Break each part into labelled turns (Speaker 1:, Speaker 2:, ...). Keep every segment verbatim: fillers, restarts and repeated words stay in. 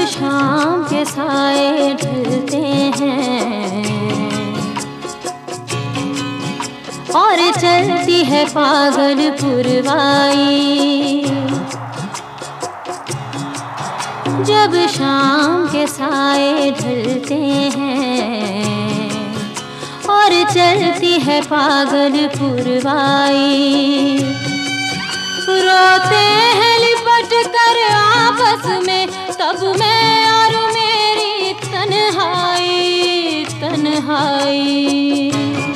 Speaker 1: शाम के साए ढलते हैं और चलती है पागल पुरवाई। जब शाम के साए ढलते हैं और चलती है पागल पुरवाई, रोते हैं लिपट कर आपस में, तब मैं और मेरी तन्हाई तन्हाई।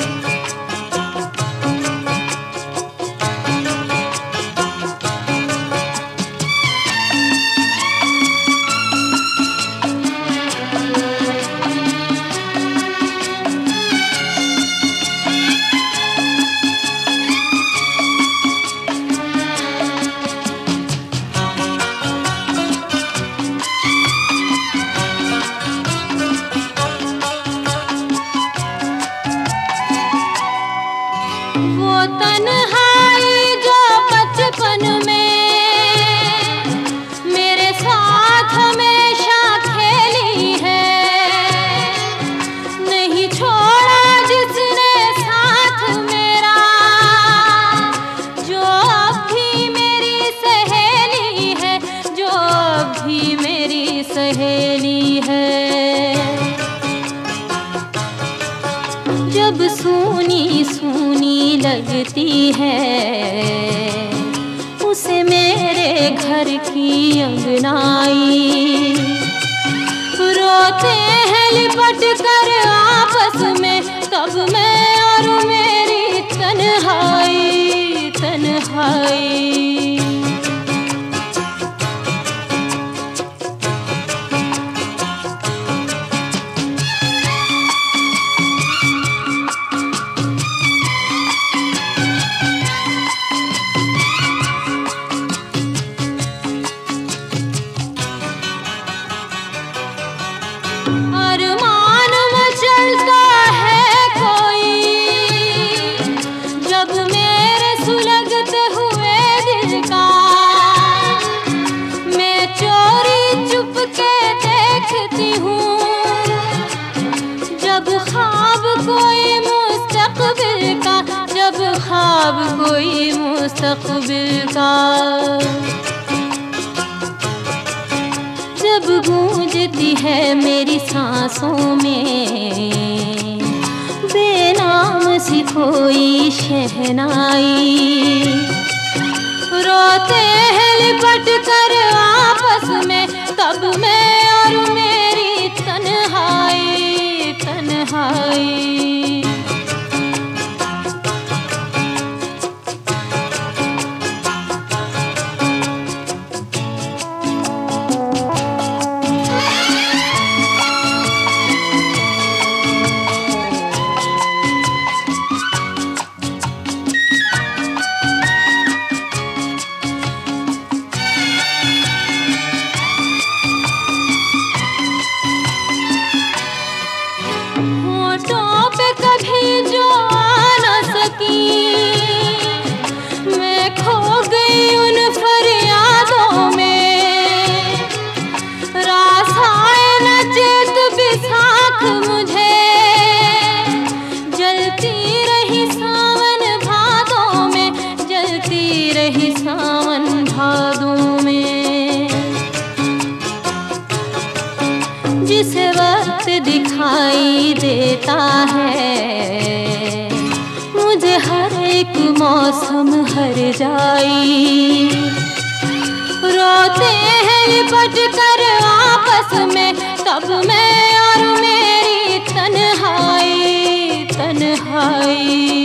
Speaker 1: वो तन्हाई जो बचपन में मेरे साथ हमेशा खेली है, नहीं छोड़ा जिसने साथ मेरा, जो अब भी मेरी सहेली है, जो अब भी मेरी सहेली है। जब सूनी सूनी लगती है उसे मेरे घर की अंगनाई, रोते हैं लिपट कर आपस में, तब मैं और मेरी तन्हाई तन्हाई। अरमान मचलता है कोई जब मेरे सुलगते हुए दिल का, मैं चोरी चुप के देखती हूँ जब ख्वाब कोई मुस्तक़बिल का, जब ख्वाब कोई मुस्तक़बिल का। जब गूंजती है मेरी सांसों में बेनाम सी कोई शहनाई, रोते हैं लिपट कर आपस में, तब मैं और मेरी तन्हाई तन्हाई। होठों पे कभी जो आ न सकी, मैं खो गई उन फरियादों में, रास आए न चेत बिसाख मुझे, जलती रही सावन भादों में, जलती रही सावन भादों में। जिस वक्त दिखाई देता है मुझे हर एक मौसम हर जाई, रोते हैं लिपट कर आपस में, तब मैं और मेरी तन्हाई तन्हाई।